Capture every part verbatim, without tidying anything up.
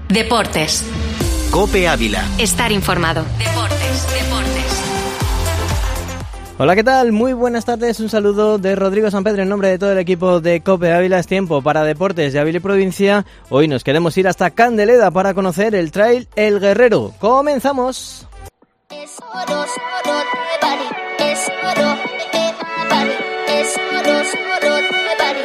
Deportes. COPE Ávila. Estar informado. Deportes, deportes. Hola, ¿qué tal? Muy buenas tardes, un saludo de Rodrigo Sampedro en nombre de todo el equipo de COPE Ávila. Es tiempo para Deportes de Ávila y Provincia. Hoy nos queremos ir hasta Candeleda para conocer el Trail El Guerrero. ¡Comenzamos! Es oro, oro de Bari. Es oro de Bari. Es oro, oro de Bari.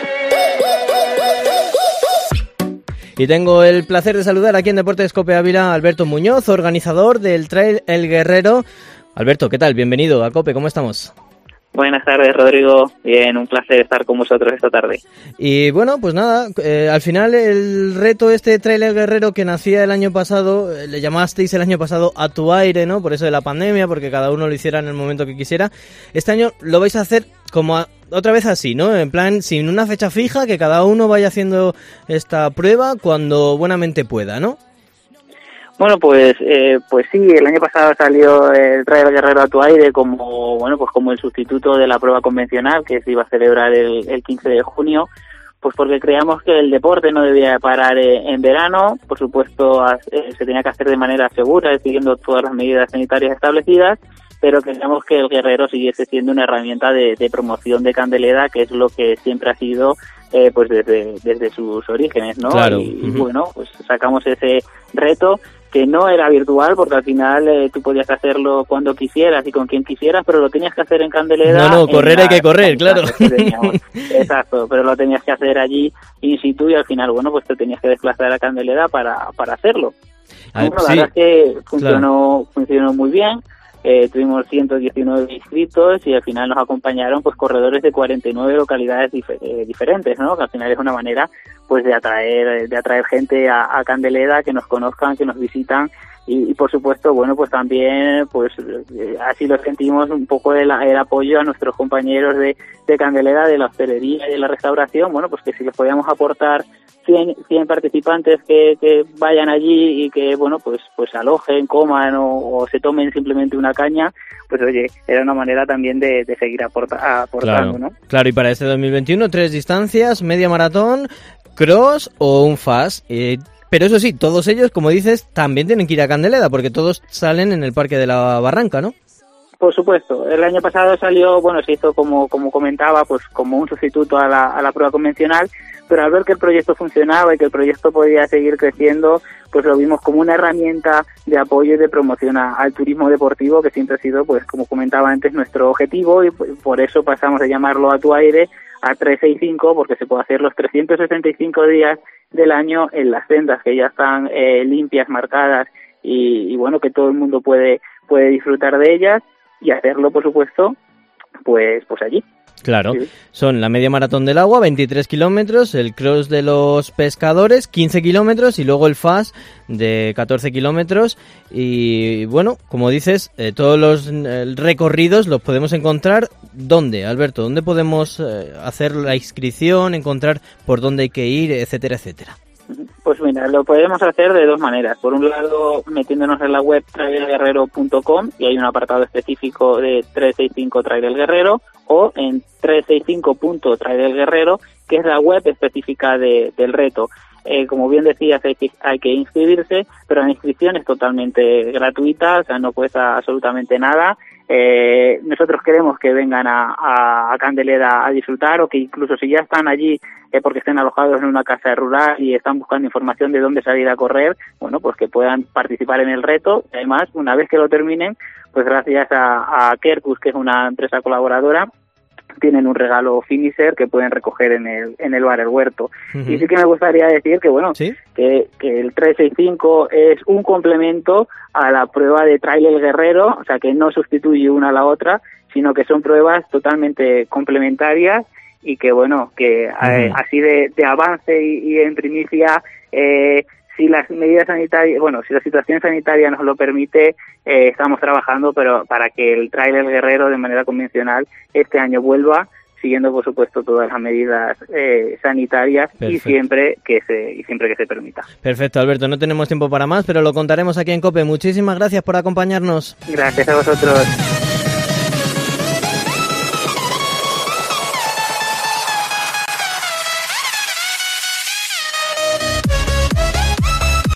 Y tengo el placer de saludar aquí en Deportes COPE Ávila a Alberto Muñoz, organizador del Trail El Guerrero. Alberto, ¿qué tal? Bienvenido a COPE, ¿cómo estamos? Buenas tardes, Rodrigo. Bien, un placer estar con vosotros esta tarde. Y bueno, pues nada, eh, al final el reto este Trail El Guerrero que nacía el año pasado, eh, le llamasteis el año pasado A Tu Aire, ¿no? Por eso de la pandemia, porque cada uno lo hiciera en el momento que quisiera. Este año lo vais a hacer como a, otra vez así, ¿no? En plan, sin una fecha fija, que cada uno vaya haciendo esta prueba cuando buenamente pueda, ¿no? Bueno, pues eh, pues sí, el año pasado salió el Trail El Guerrero A Tu Aire como bueno pues como el sustituto de la prueba convencional que se iba a celebrar el, el quince de junio, pues porque creíamos que el deporte no debía parar eh, en verano, por supuesto eh, se tenía que hacer de manera segura, siguiendo todas las medidas sanitarias establecidas, pero queríamos que el Guerrero siguiese siendo una herramienta de, de promoción de Candeleda, que es lo que siempre ha sido eh, pues desde desde sus orígenes, ¿no? Claro. Y, y bueno, pues sacamos ese reto que no era virtual, porque al final eh, tú podías hacerlo cuando quisieras y con quien quisieras, pero lo tenías que hacer en Candeleda. No, no, correr hay que correr, claro. Exacto, pero lo tenías que hacer allí in situ y al final, bueno, pues te tenías que desplazar a Candeleda para, para hacerlo. Ay, bueno, sí, la verdad es que funcionó, claro. funcionó muy bien. Eh, tuvimos ciento diecinueve inscritos y al final nos acompañaron pues corredores de cuarenta y nueve localidades dif- eh, diferentes, ¿no? Que al final es una manera pues de atraer de atraer gente a, a Candeleda, que nos conozcan, que nos visitan y, y por supuesto, bueno, pues también pues eh, así lo sentimos un poco el, el apoyo a nuestros compañeros de, de Candeleda, de la hostelería y de la restauración, bueno, pues que si les podíamos aportar cien, cien participantes que, que vayan allí y que, bueno, pues pues alojen, coman o, o se tomen simplemente una caña, pues oye, era una manera también de, de seguir aporta, aportando, claro, ¿no? Claro, y para este dos mil veintiuno, tres distancias, media maratón, cross o un fast. Eh, pero eso sí, todos ellos, como dices, también tienen que ir a Candeleda, porque todos salen en el Parque de la Barranca, ¿no? Por supuesto, el año pasado salió, bueno, se hizo como como comentaba, pues como un sustituto a la, a la prueba convencional, pero al ver que el proyecto funcionaba y que el proyecto podía seguir creciendo, pues lo vimos como una herramienta de apoyo y de promoción a, al turismo deportivo, que siempre ha sido, pues como comentaba antes, nuestro objetivo, y por eso pasamos a llamarlo A Tu Aire a trescientos sesenta y cinco, porque se puede hacer los trescientos sesenta y cinco días del año en las sendas que ya están eh, limpias, marcadas y, y bueno, que todo el mundo puede puede disfrutar de ellas y hacerlo, por supuesto, pues pues allí. Claro, sí. Son la media maratón del agua, veintitrés kilómetros, el cross de los pescadores, quince kilómetros, y luego el fast de catorce kilómetros. Y bueno, como dices, eh, todos los eh, recorridos los podemos encontrar. ¿Dónde, Alberto? ¿Dónde podemos eh, hacer la inscripción, encontrar por dónde hay que ir, etcétera, etcétera? Pues mira, lo podemos hacer de dos maneras. Por un lado, metiéndonos en la web trail el guerrero punto com y hay un apartado específico de trescientos sesenta y cinco Trail El Guerrero, o en trescientos sesenta y cinco punto trail el guerrero, que es la web específica de, del reto. Eh, como bien decías, hay que, hay que inscribirse, pero la inscripción es totalmente gratuita, o sea, no cuesta absolutamente nada. Eh, nosotros queremos que vengan a, a, a Candeleda a disfrutar, o que incluso si ya están allí eh, porque estén alojados en una casa rural y están buscando información de dónde salir a correr, bueno, pues que puedan participar en el reto. Además, una vez que lo terminen, pues gracias a, a Kerkus, que es una empresa colaboradora, tienen un regalo finisher que pueden recoger en el en el bar El Huerto. Uh-huh. Y sí que me gustaría decir que bueno, ¿sí? que, que el trescientos sesenta y cinco es un complemento a la prueba de Trail El Guerrero, o sea que no sustituye una a la otra, sino que son pruebas totalmente complementarias y que bueno, que uh-huh. eh, así de, de avance y, y en primicia, eh, si las medidas sanitarias, bueno, si la situación sanitaria nos lo permite, eh, estamos trabajando pero para que el Trail El Guerrero de manera convencional este año vuelva, siguiendo por supuesto todas las medidas eh, sanitarias. Perfecto. y siempre que se y siempre que se permita. Perfecto, Alberto, no tenemos tiempo para más, pero lo contaremos aquí en COPE. Muchísimas gracias por acompañarnos. Gracias a vosotros.